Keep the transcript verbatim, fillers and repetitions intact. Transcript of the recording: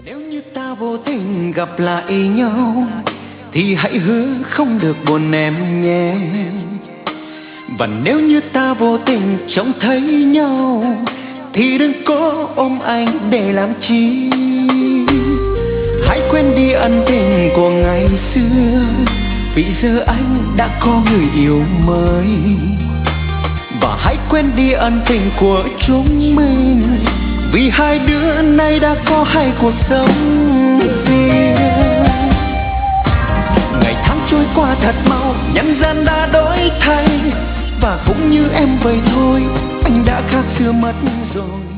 Nếu như ta vô tình gặp lại nhau thì hãy hứa không được buồn em nhé. Và nếu như ta vô tình trông thấy nhau thì đừng có ôm anh để làm chi. Hãy quên đi ân tình của ngày xưa, vì giờ anh đã có người yêu mới. Và hãy quên đi ân tình của chúng mình, vì hai đứa nay đã có hai cuộc sống riêng. Ngày tháng trôi qua thật mau, nhân gian đã đổi thay, và cũng như em vậy thôi, anh đã khác xưa mất rồi.